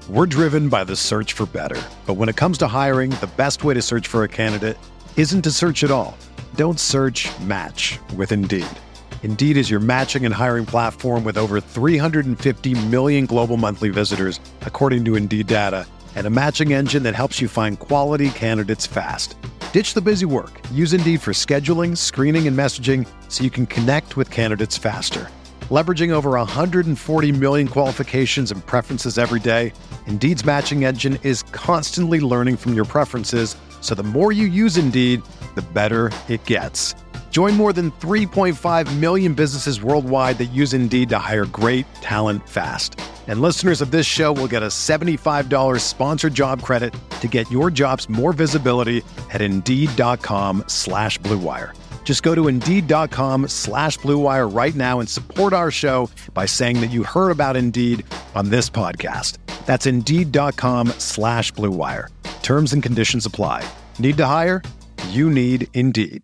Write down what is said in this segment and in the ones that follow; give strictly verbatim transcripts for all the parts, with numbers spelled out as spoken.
We're driven by the search for better. But when it comes to hiring, the best way to search for a candidate isn't to search at all. Don't search, match with Indeed. Indeed is your matching and hiring platform with over three hundred fifty million global monthly visitors, according to Indeed data, and a matching engine that helps you find quality candidates fast. Ditch the busy work. Use Indeed for scheduling, screening, and messaging so you can connect with candidates faster. Leveraging over one hundred forty million qualifications and preferences every day, Indeed's matching engine is constantly learning from your preferences, so the more you use Indeed, the better it gets. Join more than three point five million businesses worldwide that use Indeed to hire great talent fast. And listeners of this show will get a seventy-five dollars sponsored job credit to get your jobs more visibility at Indeed.com slash Blue Wire. Just go to Indeed.com slash Blue Wire right now and support our show by saying that you heard about Indeed on this podcast. That's Indeed.com slash Blue Wire. Terms and conditions apply. Need to hire? You need Indeed.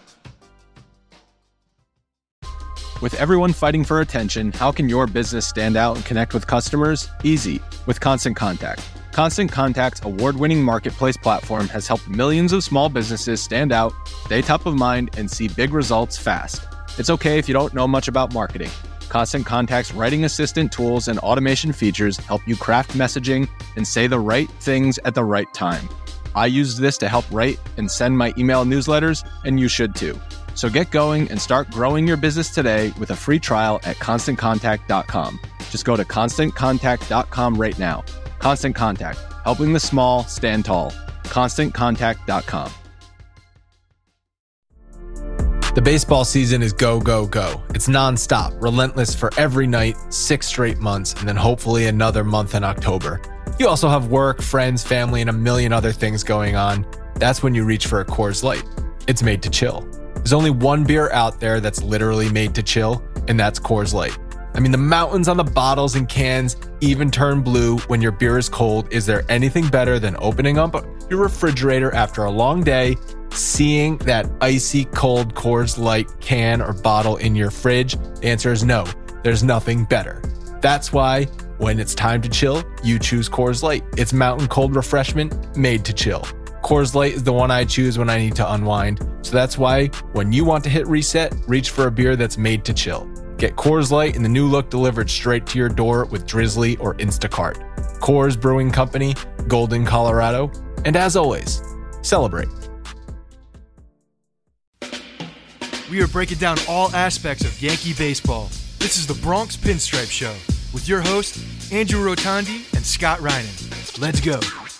With everyone fighting for attention, how can your business stand out and connect with customers? Easy, with Constant Contact. Constant Contact's award-winning marketplace platform has helped millions of small businesses stand out, stay top of mind, and see big results fast. It's okay if you don't know much about marketing. Constant Contact's writing assistant tools and automation features help you craft messaging and say the right things at the right time. I use this to help write and send my email newsletters, and you should too. So get going and start growing your business today with a free trial at constant contact dot com. Just go to constant contact dot com right now. Constant Contact, helping the small stand tall. constant contact dot com. The baseball season is go, go, go. It's nonstop, relentless for every night, six straight months, and then hopefully another month in October. You also have work, friends, family, and a million other things going on. That's when you reach for a Coors Light. It's made to chill. There's only one beer out there that's literally made to chill, and that's Coors Light. I mean, the mountains on the bottles and cans even turn blue when your beer is cold. Is there anything better than opening up your refrigerator after a long day, seeing that icy cold Coors Light can or bottle in your fridge? The answer is no. There's nothing better. That's why when it's time to chill, you choose Coors Light. It's mountain cold refreshment made to chill. Coors Light is the one I choose when I need to unwind. So that's why when you want to hit reset, reach for a beer that's made to chill. Get Coors Light in the new look delivered straight to your door with Drizzly or Instacart. Coors Brewing Company, Golden, Colorado. And as always, celebrate. We are breaking down all aspects of Yankee baseball. This is the Bronx Pinstripe Show with your hosts, Andrew Rotondi and Scott Reinen. Let's go.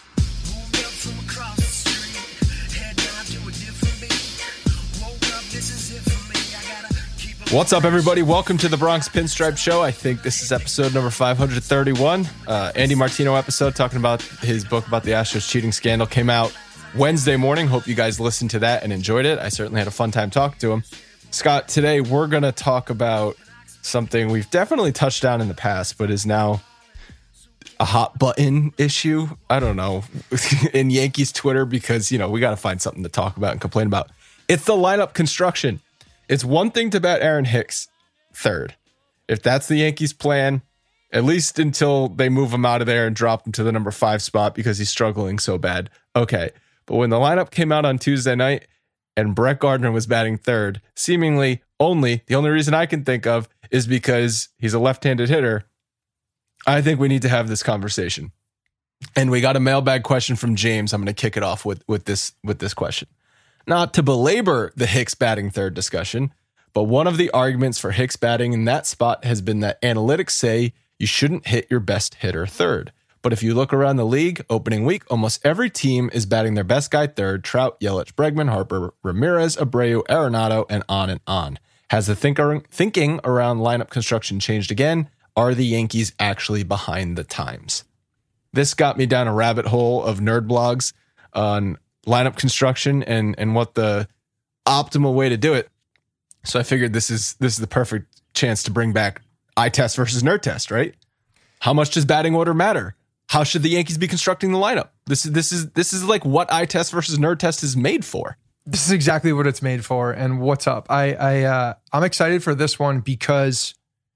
What's up, everybody? Welcome to the Bronx Pinstripe Show. I think this is episode number five hundred thirty-one. Uh, Andy Martino episode talking about his book about the Astros cheating scandal came out Wednesday morning. Hope you guys listened to that and enjoyed it. I certainly had a fun time talking to him. Scott, today we're going to talk about something we've definitely touched on in the past, but is now a hot button issue. I don't know, in Yankees Twitter, because, you know, we got to find something to talk about and complain about. It's the lineup construction. It's one thing to bat Aaron Hicks third. If that's the Yankees' plan, at least until they move him out of there and drop him to the number five spot because he's struggling so bad. Okay. But when the lineup came out on Tuesday night and Brett Gardner was batting third, seemingly only, the only reason I can think of is because he's a left-handed hitter, I think we need to have this conversation. And we got a mailbag question from James. I'm going to kick it off with, with this, with this question. Not to belabor the Hicks batting third discussion, but one of the arguments for Hicks batting in that spot has been that analytics say you shouldn't hit your best hitter third. But if you look around the league, opening week, almost every team is batting their best guy third: Trout, Yelich, Bregman, Harper, Ramirez, Abreu, Arenado, and on and on. Has the thinker, thinking around lineup construction changed again? Are the Yankees actually behind the times? This got me down a rabbit hole of nerd blogs on lineup construction and and what the optimal way to do it. So I figured this is this is the perfect chance to bring back eye test versus nerd test, right? How much does batting order matter? How should the Yankees be constructing the lineup? This is this is this is like what eye test versus nerd test is made for. This is exactly what it's made for. And what's up? I I uh, I'm excited for this one because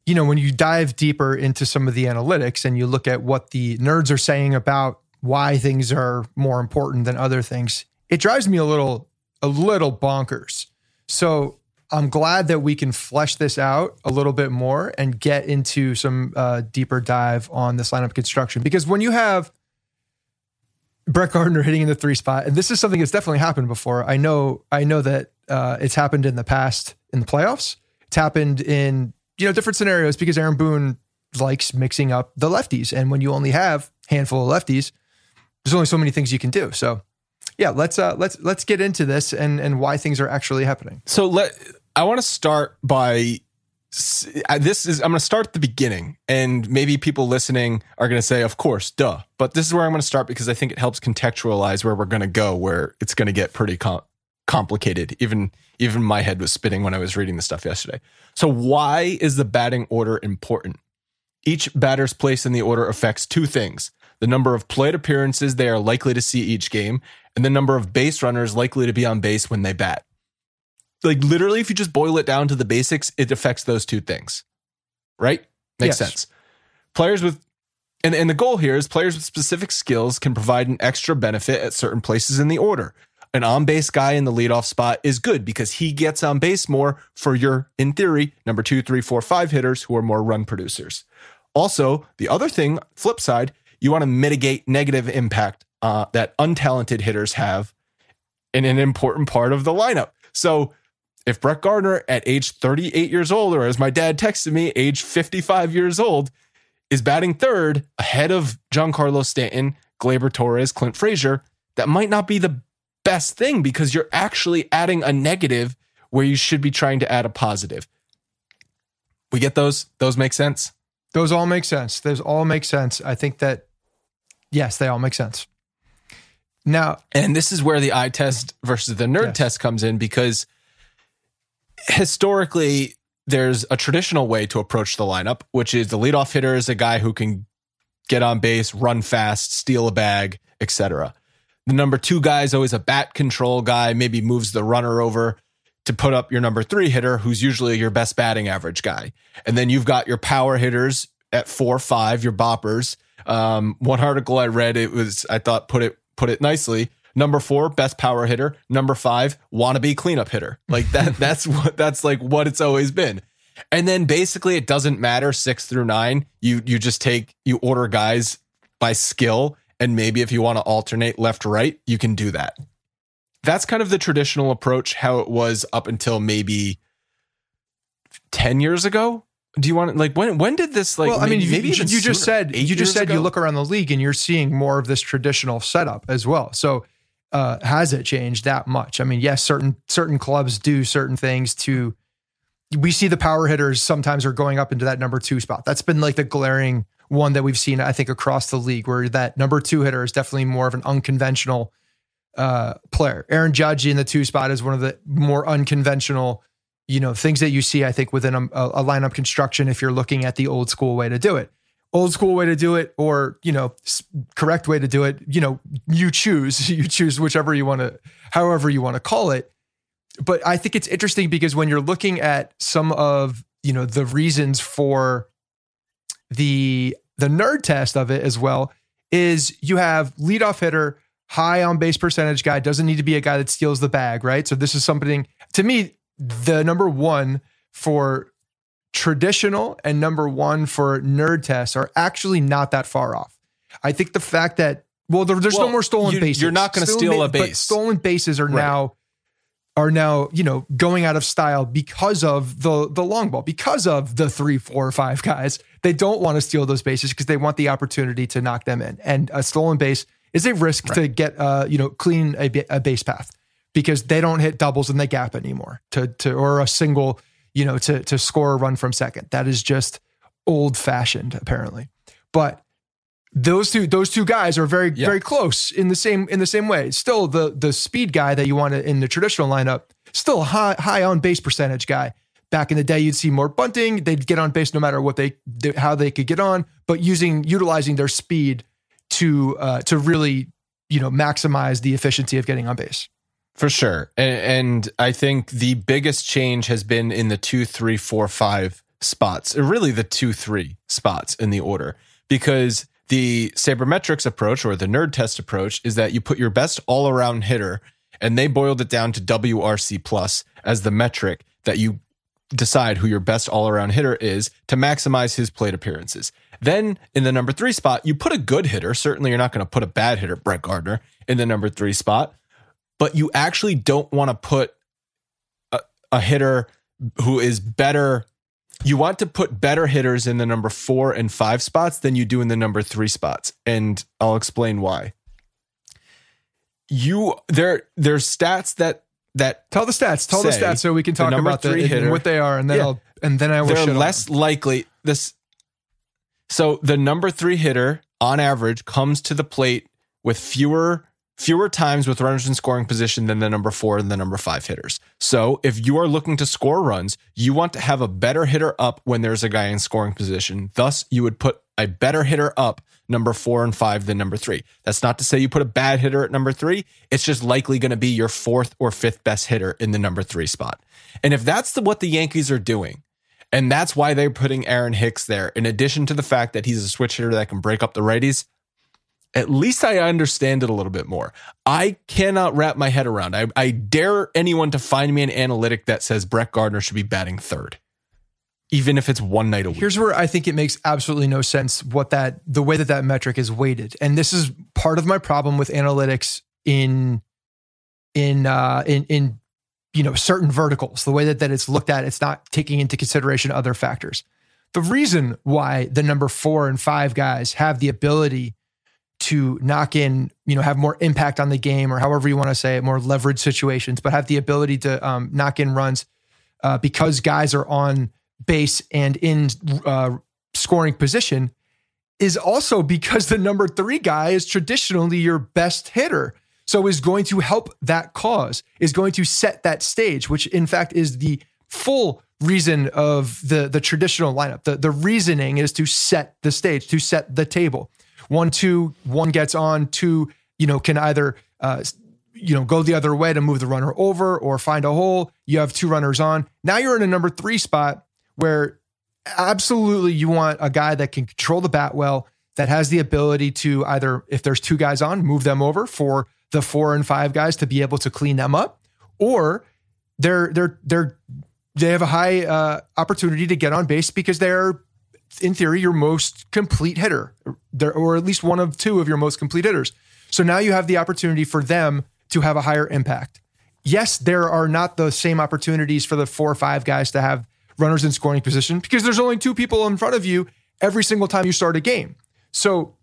you know, when you dive deeper into some of the analytics and you look at what the nerds are saying about why things are more important than other things, it drives me a little, a little bonkers. So I'm glad that we can flesh this out a little bit more and get into some uh, deeper dive on this lineup construction. Because when you have Brett Gardner hitting in the three spot, and this is something that's definitely happened before. I know, I know that uh, it's happened in the past in the playoffs. It's happened in, you know, different scenarios because Aaron Boone likes mixing up the lefties. And when you only have a handful of lefties, there's only so many things you can do. So yeah, let's, uh, let's, let's get into this and, and why things are actually happening. So let, I want to start by this is, I'm going to start at the beginning, and maybe people listening are going to say, of course, duh. But this is where I'm going to start because I think it helps contextualize where we're going to go, where it's going to get pretty com- complicated. Even, even my head was spinning when I was reading the stuff yesterday. So why is the batting order important? Each batter's place in the order affects two things: the number of plate appearances they are likely to see each game, and the number of base runners likely to be on base when they bat. Like literally, if you just boil it down to the basics, it affects those two things, right? Makes Yes. sense. Players with, and, and the goal here is players with specific skills can provide an extra benefit at certain places in the order. An on-base guy in the leadoff spot is good because he gets on base more for your, in theory, number two, three, four, five hitters who are more run producers. Also, the other thing, flip side, you want to mitigate negative impact uh, that untalented hitters have in an important part of the lineup. So if Brett Gardner at age thirty-eight years old, or as my dad texted me, age fifty-five years old, is batting third ahead of Giancarlo Stanton, Gleyber Torres, Clint Frazier, that might not be the best thing because you're actually adding a negative where you should be trying to add a positive. We get those? Those make sense? Those all make sense. Those all make sense. I think that, yes, they all make sense. Now, and this is where the eye test versus the nerd Yes. test comes in, because historically, there's a traditional way to approach the lineup, which is the leadoff hitter is a guy who can get on base, run fast, steal a bag, et cetera. The number two guy is always a bat control guy, maybe moves the runner over to put up your number three hitter, who's usually your best batting average guy. And then you've got your power hitters at four, five, your boppers. Um, one article I read, it was, I thought put it, put it nicely. Number four, best power hitter. Number five, wannabe cleanup hitter. Like that, that's what, that's like what it's always been. And then basically it doesn't matter six through nine. You, you just take, you order guys by skill. And maybe if you want to alternate left to right, you can do that. That's kind of the traditional approach, how it was up until maybe ten years ago. Do you want to, like, when, when did this, like, well, I mean, maybe, you, maybe you, even you just sooner, said, eight you just years said ago? you look around the league and you're seeing more of this traditional setup as well. So uh, has it changed that much? I mean, yes, certain, certain clubs do certain things to, we see the power hitters sometimes are going up into that number two spot. That's been like the glaring one that we've seen, I think, across the league, where that number two hitter is definitely more of an unconventional uh, player. Aaron Judge in the two spot is one of the more unconventional, you know, things that you see, I think, within a, a lineup construction, if you're looking at the old school way to do it. Old school way to do it, or, you know, correct way to do it, you know, you choose, you choose whichever you want to, however you want to call it. But I think it's interesting because when you're looking at some of, you know, the reasons for the the nerd test of it as well, is you have leadoff hitter, high on base percentage guy, doesn't need to be a guy that steals the bag, right? So this is something, to me, the number one for traditional and number one for nerd tests are actually not that far off. I think the fact that, well, there, there's Well, no more stolen you- bases. you're not gonna Stolen steal ba- a but base. stolen bases are Right. now are now, you know, going out of style because of the the long ball, because of the three, four, five guys. They don't want to steal those bases because they want the opportunity to knock them in. And a stolen base is a risk Right. to get, uh, you know, clean a, ba- a base path, because they don't hit doubles in the gap anymore to to or a single, you know, to to score a run from second. That is just old fashioned, apparently. But those two those two guys are very Yeah. very close in the same in the same way. Still, the the speed guy that you want in the traditional lineup, still a high high on base percentage guy. Back in the day, you'd see more bunting. They'd get on base no matter what they how they could get on, but using utilizing their speed to uh, to really, you know, maximize the efficiency of getting on base. For sure. And, and I think the biggest change has been in the two, three, four, five spots, or really the two, three spots in the order, because the sabermetrics approach or the nerd test approach is that you put your best all around hitter, and they boiled it down to W R C plus as the metric that you decide who your best all around hitter is to maximize his plate appearances. Then in the number three spot, you put a good hitter. Certainly you're not going to put a bad hitter, Brett Gardner, in the number three spot, but you actually don't want to put a, a hitter who is better. You want to put better hitters in the number four and five spots than you do in the number three spots. And I'll explain why. You there, there's stats that, that tell the stats, tell the stats so we can talk the about the, hitter, what they are. And then yeah, I'll, and then I will they're shit less on them. likely this. So the number three hitter on average comes to the plate with fewer fewer times with runners in scoring position than the number four and the number five hitters. So if you are looking to score runs, you want to have a better hitter up when there's a guy in scoring position. Thus, you would put a better hitter up number four and five than number three. That's not to say you put a bad hitter at number three. It's just likely going to be your fourth or fifth best hitter in the number three spot. And if that's the, what the Yankees are doing, and that's why they're putting Aaron Hicks there, in addition to the fact that he's a switch hitter that can break up the righties, at least I understand it a little bit more. I cannot wrap my head around. I, I dare anyone to find me an analytic that says Brett Gardner should be batting third, even if it's one night a week. Here's where I think it makes absolutely no sense what that, the way that that metric is weighted. And this is part of my problem with analytics in, in, uh, in, in, you know, certain verticals, the way that, that it's looked at, it's not taking into consideration other factors. The reason why the number four and five guys have the ability to knock in, you know, have more impact on the game, or however you want to say it, more leverage situations, but have the ability to um, knock in runs uh, because guys are on base and in uh, scoring position, is also because the number three guy is traditionally your best hitter. So is going to help that cause, is going to set that stage, which in fact is the full reason of the, the traditional lineup. The, the reasoning is to set the stage, to set the table. One, two, one gets on, two, you know, can either, uh, you know, go the other way to move the runner over or find a hole. You have two runners on. Now you're in a number three spot where absolutely you want a guy that can control the bat well, that has the ability to either, if there's two guys on, move them over for the four and five guys to be able to clean them up, or they're, they're, they're, they have a high uh, opportunity to get on base because they're, in theory, your most complete hitter, or, or at least one of two of your most complete hitters. So now you have the opportunity for them to have a higher impact. Yes, there are not the same opportunities for the four or five guys to have runners in scoring position because there's only two people in front of you every single time you start a game. So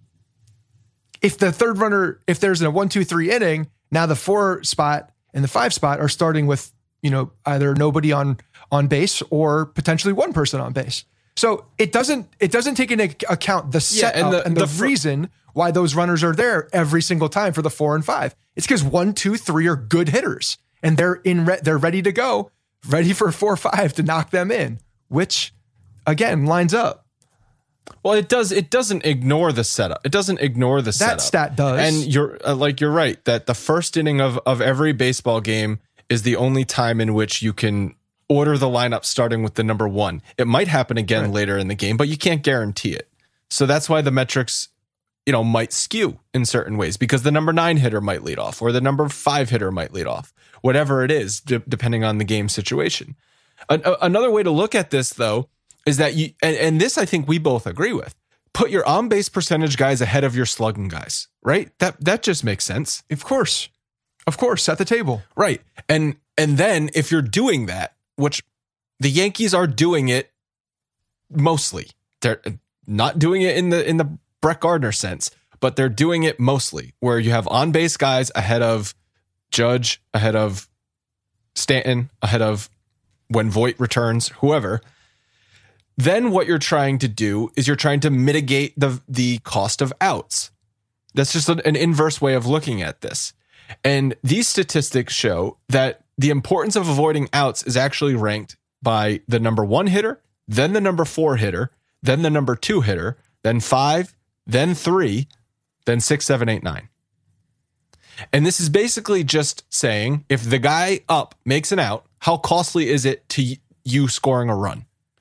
if the third runner, if there's a one, two, three inning, now the four spot and the five spot are starting with, you know, either nobody on, on base or potentially one person on base. So it doesn't, it doesn't take into account the setup yeah, and the, and the, the fr- reason why those runners are there every single time for the four and five. It's because one, two, three are good hitters and they're in, re- they're ready to go, ready for four or five to knock them in, which again lines up. Well, it does. It doesn't ignore the setup. It doesn't ignore the setup. That stat does. And you're uh, like, you're right that the first inning of, of every baseball game is the only time in which you can order the lineup starting with the number one. It might happen again right. later in the game, but you can't guarantee it. So that's why the metrics, you know, might skew in certain ways because the number nine hitter might lead off or the number five hitter might lead off, whatever it is, d- depending on the game situation. A- a- another way to look at this, though, is that you, and, and this I think we both agree with, put your on-base percentage guys ahead of your slugging guys, right? That that just makes sense. Of course. Of course, at the table. Right. And and then if you're doing that, which the Yankees are doing it mostly. They're not doing it in the in the Brett Gardner sense, but they're doing it mostly where you have on-base guys ahead of Judge, ahead of Stanton, ahead of when Voit returns, whoever. Then what you're trying to do is you're trying to mitigate the the cost of outs. That's just an inverse way of looking at this. And these statistics show that the importance of avoiding outs is actually ranked by the number one hitter, then the number four hitter, then the number two hitter, then five, then three, then six, seven, eight, nine. And this is basically just saying if the guy up makes an out, how costly is it to you scoring a run?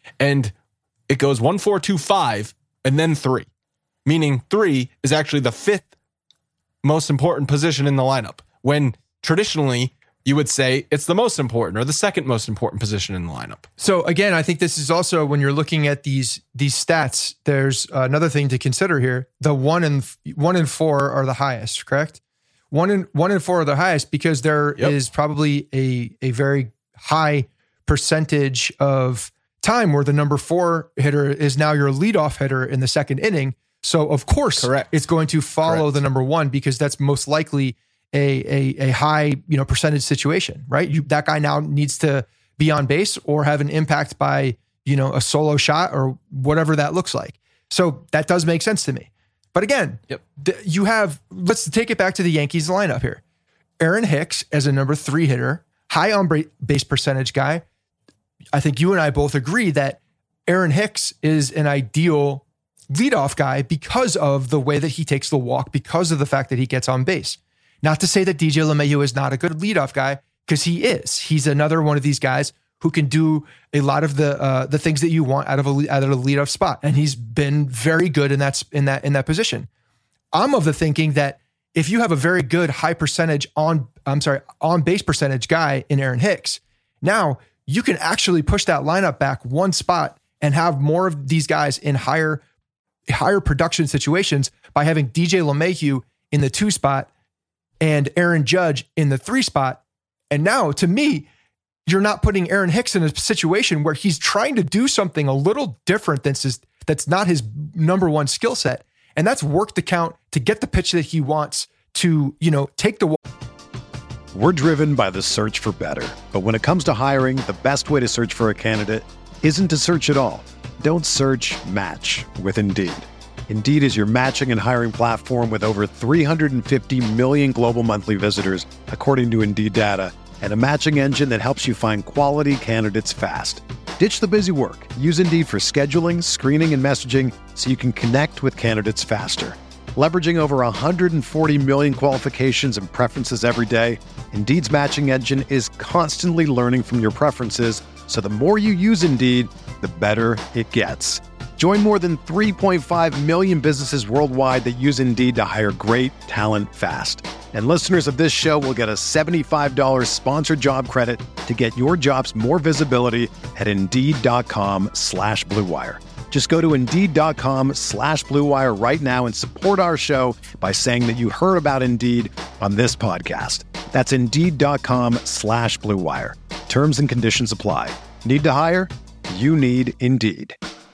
And it goes one, four, two, five, and then three, meaning three is actually the fifth most important position in the lineup, when traditionally you would say it's the most important or the second most important position in the lineup. So again, I think this is also, when you're looking at these these stats, there's another thing to consider here. The one and one and four are the highest, correct? One and one and four are the highest because there yep. is probably a a very high percentage of time where the number four hitter is now your leadoff hitter in the second inning. So of course, Correct. it's going to follow Correct. the number one, because that's most likely a a, a high you know percentage situation, right? You, that guy now needs to be on base or have an impact by you know a solo shot or whatever that looks like. So that does make sense to me. But again, yep. th- you have, let's take it back to the Yankees lineup here. Aaron Hicks as a number three hitter, high on base percentage guy. I think you and I both agree that Aaron Hicks is an ideal leadoff guy because of the way that he takes the walk, because of the fact that he gets on base. Not to say that D J LeMahieu is not a good leadoff guy, because he is. He's another one of these guys who can do a lot of the uh, the things that you want out of a out of a leadoff spot, and he's been very good in that in that in that position. I'm of the thinking that if you have a very good high percentage on I'm sorry on base percentage guy in Aaron Hicks, now you can actually push that lineup back one spot and have more of these guys in higher higher production situations by having D J LeMahieu in the two spot and Aaron Judge in the three spot. And now, to me, you're not putting Aaron Hicks in a situation where he's trying to do something a little different than his, that's not his number one skill set. And that's work the count to get the pitch that he wants to, you know, take the. We're driven by the search for better. But when it comes to hiring, the best way to search for a candidate isn't to search at all. Don't search, match with Indeed. Indeed is your matching and hiring platform with over three hundred fifty million global monthly visitors, according to Indeed data, and a matching engine that helps you find quality candidates fast. Ditch the busy work. Use Indeed for scheduling, screening, and messaging so you can connect with candidates faster. Leveraging over one hundred forty million qualifications and preferences every day, Indeed's matching engine is constantly learning from your preferences, so the more you use Indeed, the better it gets. Join more than three point five million businesses worldwide that use Indeed to hire great talent fast. And listeners of this show will get a seventy-five dollars sponsored job credit to get your jobs more visibility at Indeed.com slash Blue Wire. Just go to Indeed.com slash Blue Wire right now and support our show by saying that you heard about Indeed on this podcast. That's Indeed.com slash Blue Wire. Terms and conditions apply. Need to hire? You need Indeed.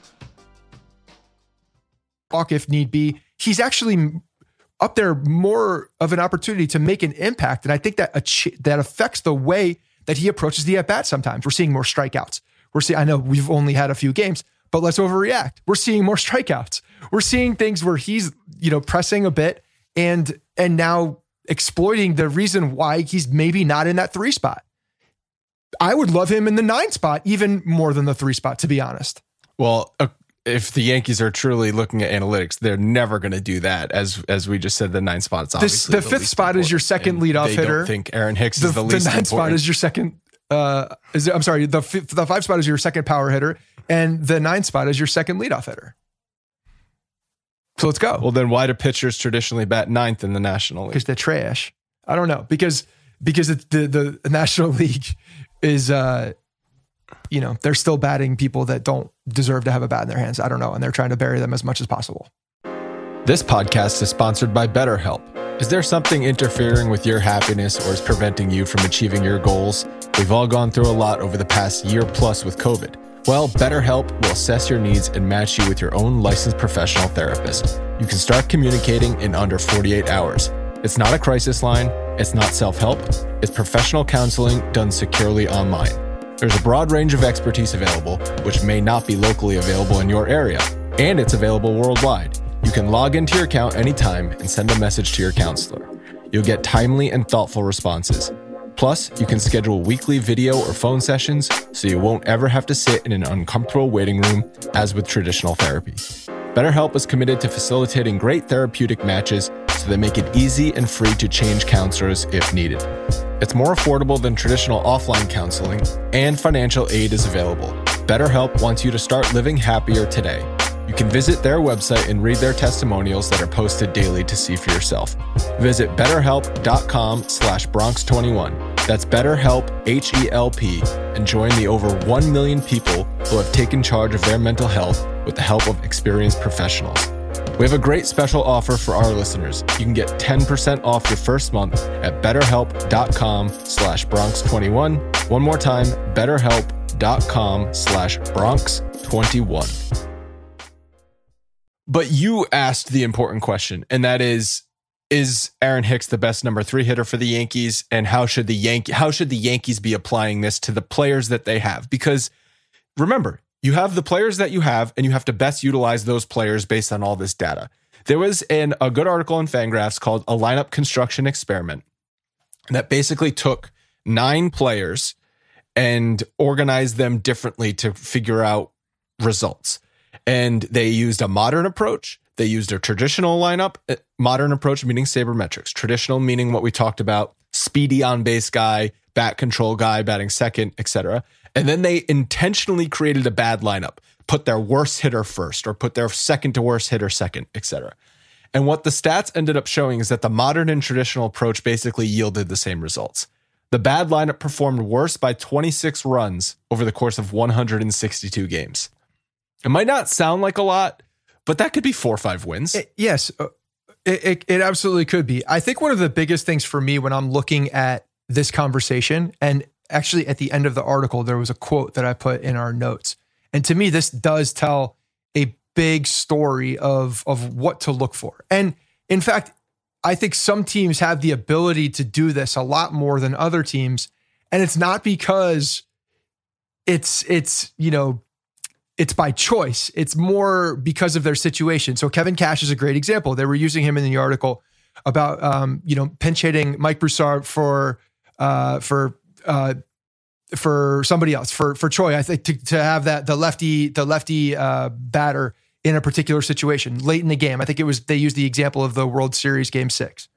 If need be, he's actually up there more of an opportunity to make an impact. And I think that that affects the way that he approaches the at-bat sometimes. We're seeing more strikeouts. We're seeing, I know we've only had a few games, but let's overreact. We're seeing more strikeouts. We're seeing things where he's, you know, pressing a bit and and now exploiting the reason why he's maybe not in that three spot. I would love him in the nine spot even more than the three spot, to be honest. Well, uh, if the Yankees are truly looking at analytics, they're never going to do that. As as we just said, the nine spot is obviously this, the, the fifth spot is your second leadoff they hitter. Don't think Aaron Hicks the, is the least The nine important. spot is your second. Uh, is I'm sorry. The f- the five spot is your second power hitter, and the nine spot is your second leadoff hitter. So let's go. Well, then why do pitchers traditionally bat ninth in the National League? Because they're trash. I don't know. Because because it, the the National League is. Uh, You know, they're still batting people that don't deserve to have a bat in their hands. I don't know. And they're trying to bury them as much as possible. This podcast is sponsored by BetterHelp. Is there something interfering with your happiness or is preventing you from achieving your goals? We've all gone through a lot over the past year plus with COVID. Well, BetterHelp will assess your needs and match you with your own licensed professional therapist. You can start communicating in under forty-eight hours. It's not a crisis line. It's not self-help. It's professional counseling done securely online. There's a broad range of expertise available, which may not be locally available in your area, and it's available worldwide. You can log into your account anytime and send a message to your counselor. You'll get timely and thoughtful responses. Plus, you can schedule weekly video or phone sessions so you won't ever have to sit in an uncomfortable waiting room as with traditional therapy. BetterHelp is committed to facilitating great therapeutic matches so they make it easy and free to change counselors if needed. It's more affordable than traditional offline counseling, and financial aid is available. BetterHelp wants you to start living happier today. You can visit their website and read their testimonials that are posted daily to see for yourself. Visit betterhelp.com slash Bronx21. That's BetterHelp, H E L P, and join the over one million people who have taken charge of their mental health with the help of experienced professionals. We have a great special offer for our listeners. You can get ten percent off your first month at betterhelp.com slash Bronx21. One more time, betterhelp.com slash Bronx21. But you asked the important question, and that is, is Aaron Hicks the best number three hitter for the Yankees? And how should the Yankee, how should the Yankees be applying this to the players that they have? Because remember, you have the players that you have, and you have to best utilize those players based on all this data. There was an, a good article in Fangraphs called A Lineup Construction Experiment that basically took nine players and organized them differently to figure out results. And they used a modern approach. They used a traditional lineup. Modern approach meaning sabermetrics. Traditional meaning what we talked about, speedy on-base guy, bat control guy, batting second, et cetera. And then they intentionally created a bad lineup, put their worst hitter first, or put their second to worst hitter second, et cetera. And what the stats ended up showing is that the modern and traditional approach basically yielded the same results. The bad lineup performed worse by twenty-six runs over the course of one hundred sixty-two games. It might not sound like a lot, but that could be four or five wins. It, yes, it, it, it absolutely could be. I think one of the biggest things for me when I'm looking at this conversation, and actually at the end of the article, there was a quote that I put in our notes. And to me, this does tell a big story of, of what to look for. And in fact, I think some teams have the ability to do this a lot more than other teams. And it's not because it's, it's, you know, it's by choice. It's more because of their situation. So Kevin Cash is a great example. They were using him in the article about, um, you know, pinch hitting Mike Broussard for, uh, for, uh, for somebody else, for, for Troy. I think to, to have that, the lefty, the lefty, uh, batter in a particular situation late in the game. I think it was, they used the example of the World Series game six.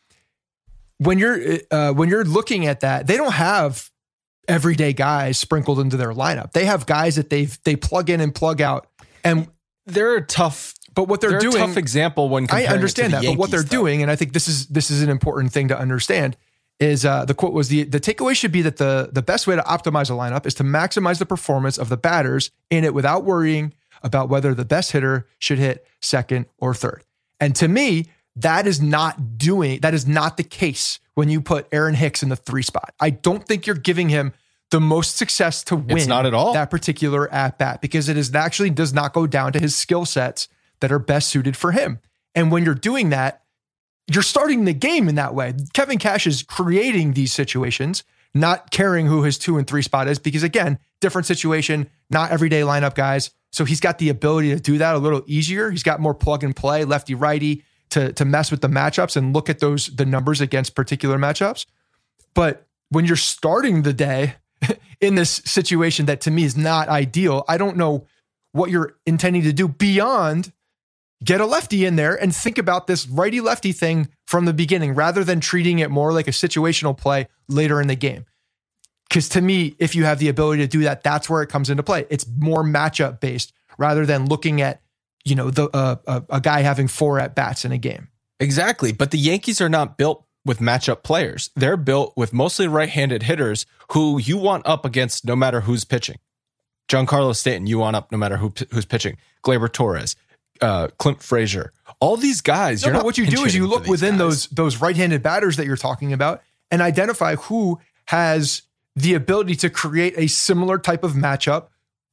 When you're, uh, when you're looking at that, they don't have everyday guys sprinkled into their lineup. They have guys that they they plug in and plug out, and they're a tough. But what they're, they're doing, a tough example when comparing I understand it to that. the Yankees, but what they're though. doing, and I think this is this is an important thing to understand, is uh, the quote was the the takeaway should be that the the best way to optimize a lineup is to maximize the performance of the batters in it without worrying about whether the best hitter should hit second or third. And to me, that is not doing that is not the case when you put Aaron Hicks in the three spot. I don't think you're giving him the most success to win it's not at all. that particular at bat, because it is actually does not go down to his skill sets that are best suited for him. And when you're doing that, you're starting the game in that way. Kevin Cash is creating these situations, not caring who his two and three spot is, because again, different situation, not everyday lineup guys. So he's got the ability to do that a little easier. He's got more plug and play, lefty righty, to, to mess with the matchups and look at those, the numbers against particular matchups. But when you're starting the day in this situation that to me is not ideal, I don't know what you're intending to do beyond get a lefty in there and think about this righty lefty thing from the beginning, rather than treating it more like a situational play later in the game. Because to me, if you have the ability to do that, that's where it comes into play. It's more matchup based rather than looking at, you know, the uh, a, a guy having four at bats in a game. Exactly. But the Yankees are not built with matchup players. They're built with mostly right-handed hitters who you want up against no matter who's pitching. Giancarlo Stanton, you want up no matter who who's pitching. Gleyber Torres, uh, Clint Frazier, all these guys. No, you're but not what you do is you look within guys. those those right-handed batters that you're talking about and identify who has the ability to create a similar type of matchup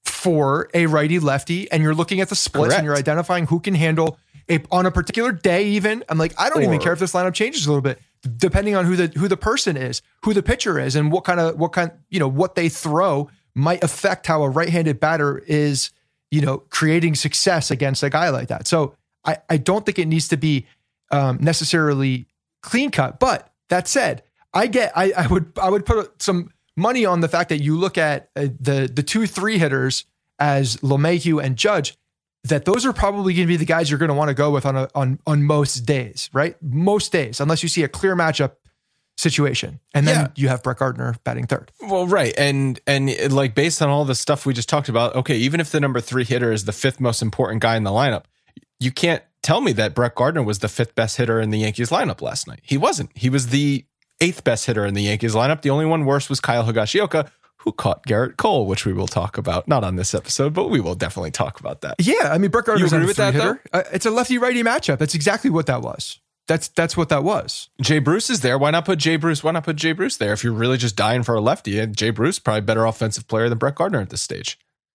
for a righty-lefty, and you're looking at the splits Correct. and you're identifying who can handle a, on a particular day even. I'm like, I don't or, even care if this lineup changes a little bit, depending on who the who the person is, who the pitcher is, and what kind of what kind you know what they throw might affect how a right-handed batter is, you know, creating success against a guy like that. So I, I don't think it needs to be um, necessarily clean cut. But that said, I get I, I would I would put some money on the fact that you look at uh, the the two three hitters as LeMahieu and Judge, that those are probably going to be the guys you're going to want to go with on a, on on most days, right? Most days, unless you see a clear matchup situation. And then Yeah. you have Brett Gardner batting third. Well, right. And and like based on all the stuff we just talked about, okay, even if the number three hitter is the fifth most important guy in the lineup, you can't tell me that Brett Gardner was the fifth best hitter in the Yankees lineup last night. He wasn't. He was the eighth best hitter in the Yankees lineup. The only one worse was Kyle Higashioka, who caught Garrett Cole, which we will talk about. Not on this episode, but we will definitely talk about that. Yeah, I mean, Brett Gardner's You agree not a with that, three-hitter. Uh, it's a lefty-righty matchup. That's exactly what that was. That's that's what that was. Jay Bruce is there. Why not put Jay Bruce? Why not put Jay Bruce there if you're really just dying for a lefty? And Jay Bruce probably a better offensive player than Brett Gardner at this stage.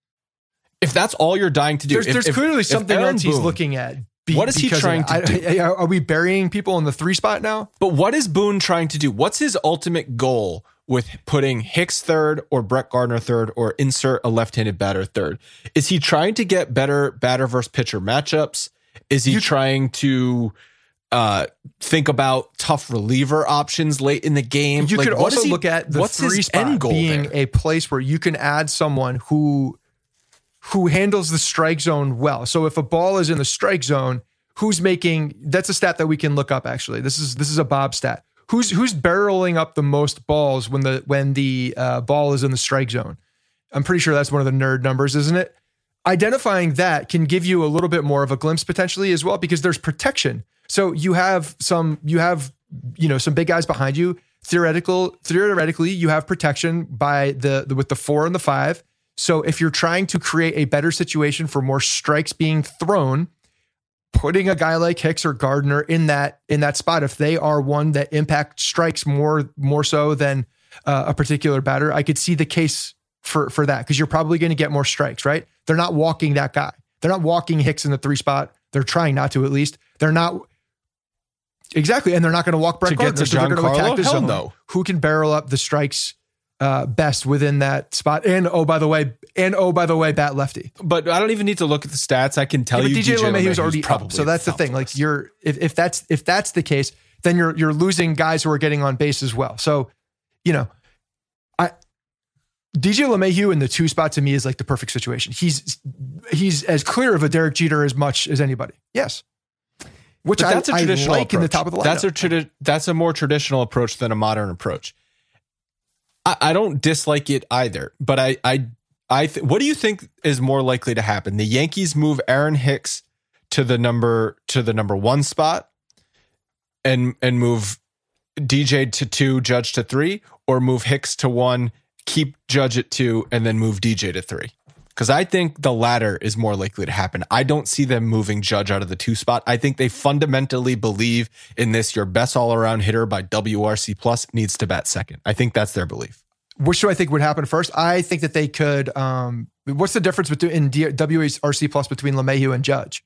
If that's all you're dying to do, There's, if, there's if, clearly if something Aaron else he's Boone- looking at. Be, What is he because of trying that. to I- do? I- Are we burying people in the three spot now? But what is Boone trying to do? What's his ultimate goal with putting Hicks third or Brett Gardner third or insert a left-handed batter third? Is he trying to get better batter versus pitcher matchups? Is he You- trying to uh, think about tough reliever options late in the game? You Like, could what also is he- look at the what's three his spot end goal being there? a place where you can add someone who who handles the strike zone well. So if a ball is in the strike zone, who's making, that's a stat that we can look up actually. This is this is a Bob stat. Who's who's barreling up the most balls when the when the uh, ball is in the strike zone? I'm pretty sure that's one of the nerd numbers, isn't it? Identifying that can give you a little bit more of a glimpse potentially as well, because there's protection. So you have some, you have, you know, some big guys behind you. Theoretical, theoretically, you have protection by the, the with the four and the five. So if you're trying to create a better situation for more strikes being thrown, putting a guy like Hicks or Gardner in that in that spot, if they are one that impact strikes more more so than uh, a particular batter, I could see the case for for that, because you're probably going to get more strikes, right? They're not walking that guy. They're not walking Hicks in the three spot. They're trying not to, at least. They're not. Exactly. And they're not going to walk Brett To get Gardner. to So they're going to Giancarlo? attack the Hell zone. no. Who can barrel up the strikes uh, best within that spot? And oh, by the way, and oh, by the way, bat lefty. But I don't even need to look at the stats. I can tell Yeah, but you D J LeMahieu's LeMahieu's already up. probably So that's the top of thing. Like list. you're if, if that's if that's the case, then you're you're losing guys who are getting on base as well. So, you know, I D J LeMahieu in the two spot to me is like the perfect situation. He's he's as clear of a Derek Jeter as much as anybody. Yes. Which But I, that's a I traditional like in the approach. top of the lineup. That's a tradi- that's a more traditional approach than a modern approach. I, I don't dislike it either, but I I I th- what do you think is more likely to happen? The Yankees move Aaron Hicks to the number to the number one spot, and and move D J to two, Judge to three, or move Hicks to one, keep Judge at two, and then move D J to three. Because I think the latter is more likely to happen. I don't see them moving Judge out of the two spot. I think they fundamentally believe in this. Your best all-around hitter by W R C plus needs to bat second. I think that's their belief. Which do I think would happen first? I think that they could. Um, what's the difference between in D- W R C plus between LeMahieu and Judge?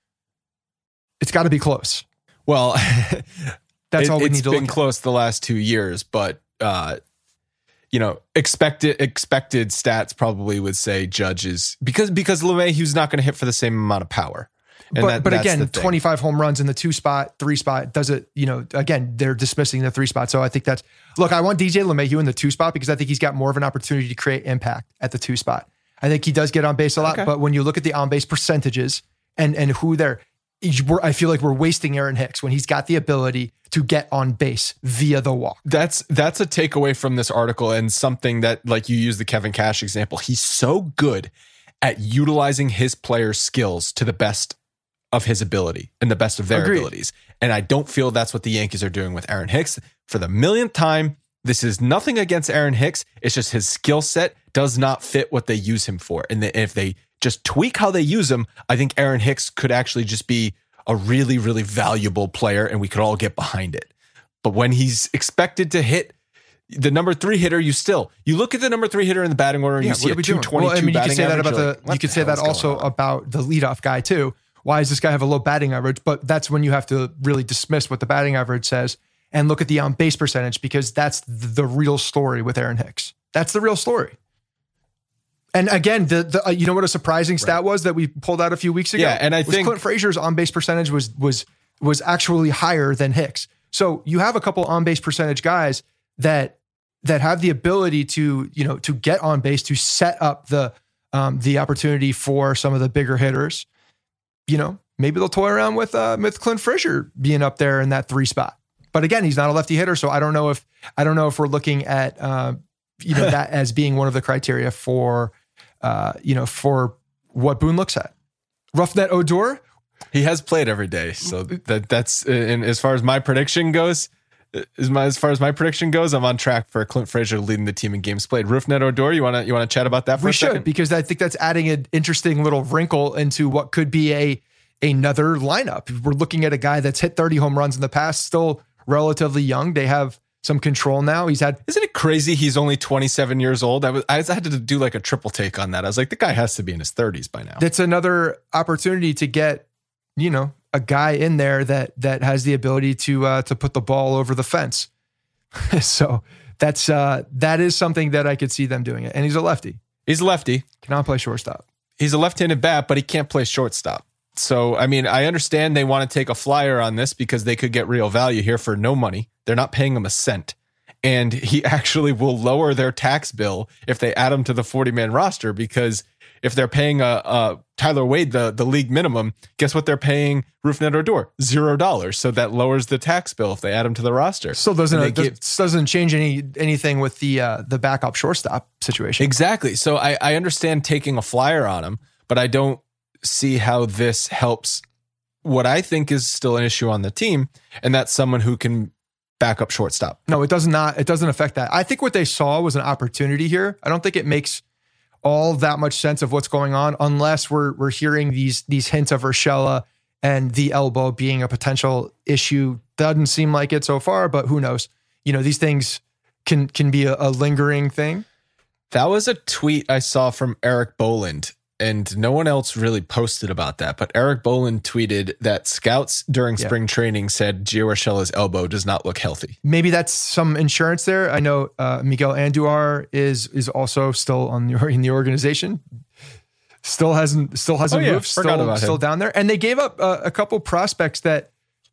It's got to be close. Well, That's it, all we it's need to been look at. close the last two years, but uh, you know, expected expected stats probably would say Judge is because because LeMahieu's not going to hit for the same amount of power. And but that, but that's again, the thing. twenty-five home runs in the two spot, three spot does it, you know, again, they're dismissing the three spot. So I think that's, look, I want D J LeMahieu in the two spot because I think he's got more of an opportunity to create impact at the two spot. I think he does get on base a lot, Okay. but when you look at the on base percentages and, and who they're, we're, I feel like we're wasting Aaron Hicks when he's got the ability to get on base via the walk. That's that's a takeaway from this article, and something that, like you use the Kevin Cash example, he's so good at utilizing his players' skills to the best of his ability and the best of their Agreed. abilities. And I don't feel that's what the Yankees are doing with Aaron Hicks. For the millionth time, this is nothing against Aaron Hicks. It's just his skill set does not fit what they use him for. And if they just tweak how they use him, I think Aaron Hicks could actually just be a really, really valuable player, and we could all get behind it. But when he's expected to hit the number three hitter, you still, you look at the number three hitter in the batting order and Yeah, you see what a are we two doing? twenty-two Well, I mean, you batting could say that average. about You're the, like, what you could the say hell that is also going on? about the leadoff guy too. Why does this guy have a low batting average? But that's when you have to really dismiss what the batting average says and look at the on base percentage, because that's the real story with Aaron Hicks. That's the real story. And again, the, the uh, you know what a surprising stat was that we pulled out a few weeks ago? Yeah, and I was think- Clint Frazier's on base percentage was was was actually higher than Hicks. So you have a couple on base percentage guys that that have the ability to, you know, to get on base, to set up the um, the opportunity for some of the bigger hitters. You know, maybe they'll toy around with uh, with Clint Frazier being up there in that three spot. But again, he's not a lefty hitter, so I don't know if I don't know if we're looking at uh, you know that as being one of the criteria for uh, you know for what Boone looks at. Roughneck Odor. He has played every day, so that that's and as far as my prediction goes, as my as far as my prediction goes, I'm on track for Clint Frazier leading the team in games played. Roughneck Odor, you want to you want to chat about that for we a should, second? Because I think that's adding an interesting little wrinkle into what could be a another lineup. We're looking at a guy that's hit thirty home runs in the past, still relatively young. They have some control now. He's had. Isn't it crazy? He's only twenty-seven years old. I was I had to do like a triple take on that. I was like, the guy has to be in his thirties by now. That's another opportunity to get, you know, a guy in there that that has the ability to uh, to put the ball over the fence. So that's uh, that is something that I could see them doing it. And he's a lefty. He's a lefty. Cannot play shortstop. He's a left-handed bat, but he can't play shortstop. So, I mean, I understand they want to take a flyer on this because they could get real value here for no money. They're not paying him a cent. And he actually will lower their tax bill if they add him to the forty-man roster, because if they're paying a, a Tyler Wade the, the league minimum, guess what they're paying Roughneck Odor? Zero dollars. So that lowers the tax bill if they add him to the roster. Still doesn't uh, give, doesn't change any anything with the uh, the backup shortstop situation. Exactly. So I, I understand taking a flyer on him, but I don't see how this helps what I think is still an issue on the team, and that's someone who can back up shortstop. No, it does not. It doesn't affect that. I think what they saw was an opportunity here. I don't think it makes all that much sense of what's going on unless we're we're hearing these these hints of Urshela and the elbow being a potential issue. Doesn't seem like it so far, but who knows? You know, these things can can be a, a lingering thing. That was a tweet I saw from Eric Boland, and no one else really posted about that. But Eric Boland tweeted that scouts during Yeah. spring training said Gio Urshela's elbow does not look healthy. Maybe that's some insurance there. I know uh, Miguel Andujar is is also still on the, in the organization. Still hasn't still hasn't Oh, yeah. moved. Forgot Still about still him. down there. And they gave up uh, a couple prospects that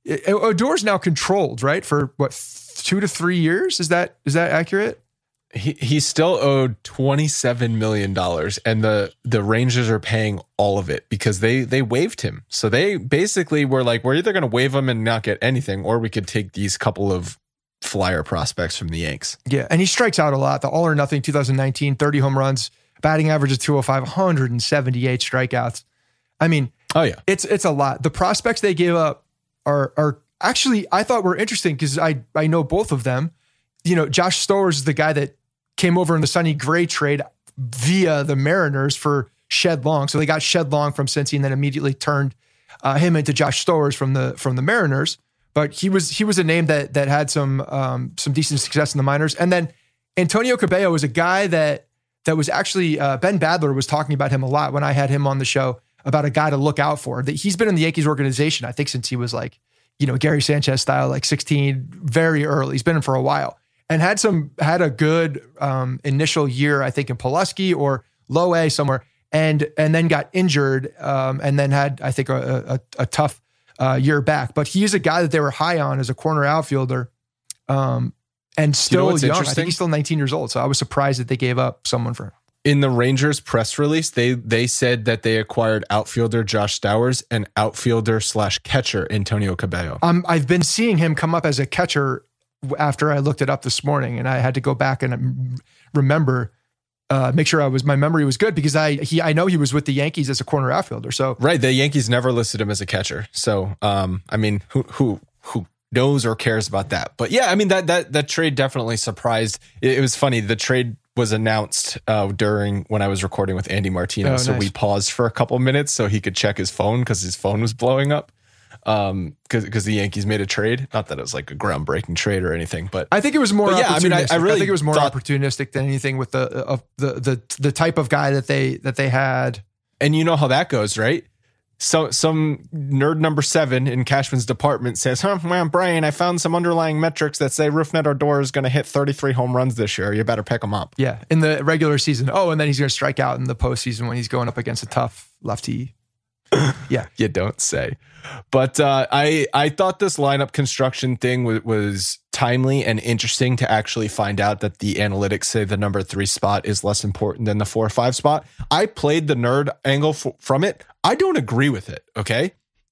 Odor's now controlled, right? For what, two to three years? Is that is that accurate? He he's still owed twenty-seven million dollars, and the the Rangers are paying all of it because they they waived him. So they basically were like, we're either going to waive him and not get anything, or we could take these couple of flyer prospects from the Yanks. Yeah, and he strikes out a lot. The all or nothing twenty nineteen, thirty home runs, batting average of two oh five, one hundred seventy-eight strikeouts. I mean, Oh yeah, it's it's a lot. The prospects they gave up are are actually, I thought were interesting because I I know both of them. You know, Josh Stowers is the guy that came over in the Sonny Gray trade via the Mariners for Shed Long. So they got Shed Long from Cincy and then immediately turned uh, him into Josh Stowers from the from the Mariners. But he was he was a name that that had some um, some decent success in the minors. And then Antonio Cabello was a guy that that was actually uh, Ben Badler was talking about him a lot when I had him on the show, about a guy to look out for. That he's been in the Yankees organization, I think, since he was like, you know, Gary Sanchez style, like sixteen, very early. He's been in for a while. And had some had a good um, initial year, I think, in Pulaski or Low A somewhere, and and then got injured, um, and then had, I think, a, a, a tough uh, year back. But he's a guy that they were high on as a corner outfielder, um, and still You know what's young. I interesting? think he's still nineteen years old. So I was surprised that they gave up someone for him. in the Rangers press release, they they said that they acquired outfielder Josh Stowers and outfielder slash catcher Antonio Cabello. Um, I've been seeing him come up as a catcher after I looked it up this morning, and I had to go back and remember, uh, make sure I was my memory was good because I he I know he was with the Yankees as a corner outfielder. So Right, the Yankees never listed him as a catcher. So, um, I mean, who who who knows or cares about that? But yeah, I mean that that that trade definitely surprised. It, it was funny. The trade was announced uh, during when I was recording with Andy Martino, Oh, so nice. we paused for a couple minutes so he could check his phone because his phone was blowing up. Um, because because the Yankees made a trade. Not that it was like a groundbreaking trade or anything, but I think it was more. But yeah, I mean, I- opportunistic. I really think it was more thought- opportunistic than anything with the of the the the type of guy that they that they had. and you know how that goes, right? So some nerd number seven in Cashman's department says, huh, well, Brian, I found some underlying metrics that say Roughneck Odor is going to hit thirty-three home runs this year. You better pick him up. Yeah, in the regular season. Oh, and then he's going to strike out in the postseason when he's going up against a tough lefty. Yeah, You don't say. But uh, I I thought this lineup construction thing w- was timely and interesting to actually find out that the analytics say the number three spot is less important than the four or five spot. I played the nerd angle f- from it. I don't agree with it, okay?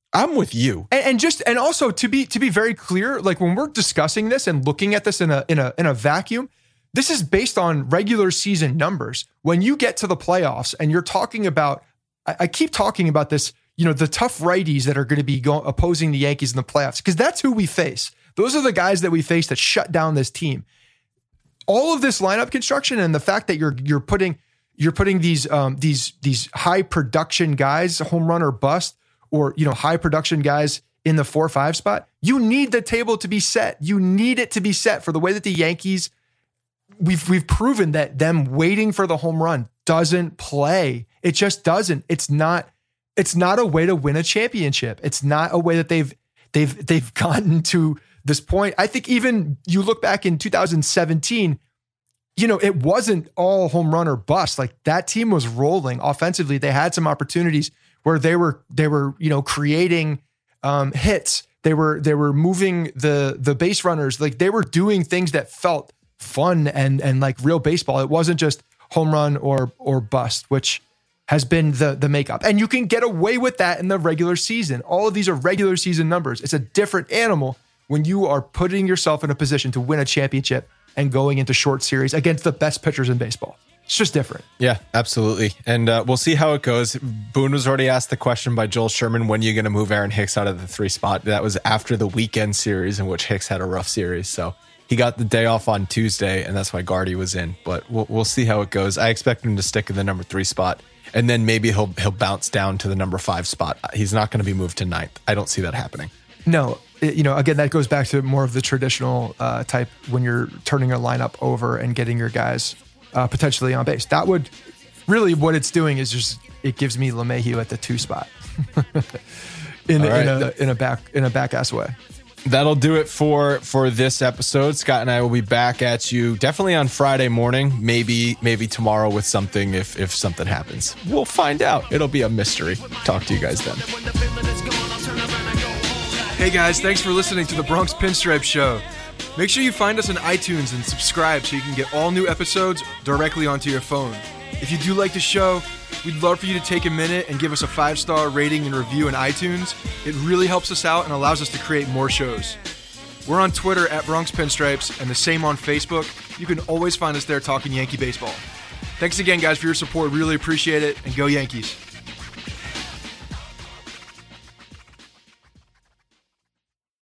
I'm with you. And, and just and also to be to be very clear, like when we're discussing this and looking at this in a in a in a vacuum, this is based on regular season numbers. When you get to the playoffs and you're talking about, I, I keep talking about this, you know, the tough righties that are going to be go, opposing the Yankees in the playoffs, because that's who we face. Those are the guys that we face that shut down this team. All of this lineup construction and the fact that you're you're putting you're putting these um, these these high production guys, home run or bust, or, you know, high production guys in the four or five spot, you need the table to be set. You need it to be set for the way that the Yankees, we've we've proven that them waiting for the home run doesn't play. It just doesn't. It's not, it's not a way to win a championship. It's not a way that they've they've they've gotten to this point. I think even you look back in two thousand seventeen, you know, it wasn't all home run or bust. Like that team was rolling offensively. They had some opportunities where they were, they were, you know, creating um, hits. They were, they were moving the, the base runners. Like they were doing things that felt fun and, and like real baseball. It wasn't just home run or, or bust, which has been the, the makeup. And you can get away with that in the regular season. All of these are regular season numbers. It's a different animal when you are putting yourself in a position to win a championship and going into short series against the best pitchers in baseball. It's just different. Yeah, absolutely. And uh, we'll see how it goes. Boone was already asked the question by Joel Sherman, when are you going to move Aaron Hicks out of the three spot? That was after the weekend series in which Hicks had a rough series. So he got the day off on Tuesday, and that's why Gardy was in. But we'll, we'll see how it goes. I expect him to stick in the number three spot, and then maybe he'll he'll bounce down to the number five spot. He's not going to be moved to ninth. I don't see that happening. No. You know, again, that goes back to more of the traditional uh, type when you're turning a lineup over and getting your guys Uh, potentially on base. That would really, what it's doing is just, it gives me LeMahieu at the two spot in, right. in a in a back in a back ass way. That'll do it for for this episode. Scott and I will be back at you definitely on Friday morning, maybe maybe tomorrow with something if if something happens. We'll find out. It'll be a mystery. Talk to you guys then. Hey guys, thanks for listening to the Bronx Pinstripe Show. Make sure you find us on iTunes and subscribe so you can get all new episodes directly onto your phone. If you do like the show, we'd love for you to take a minute and give us a five-star rating and review in iTunes. It really helps us out and allows us to create more shows. We're on Twitter at Bronx Pinstripes and the same on Facebook. You can always find us there talking Yankee baseball. Thanks again, guys, for your support. Really appreciate it, and go Yankees.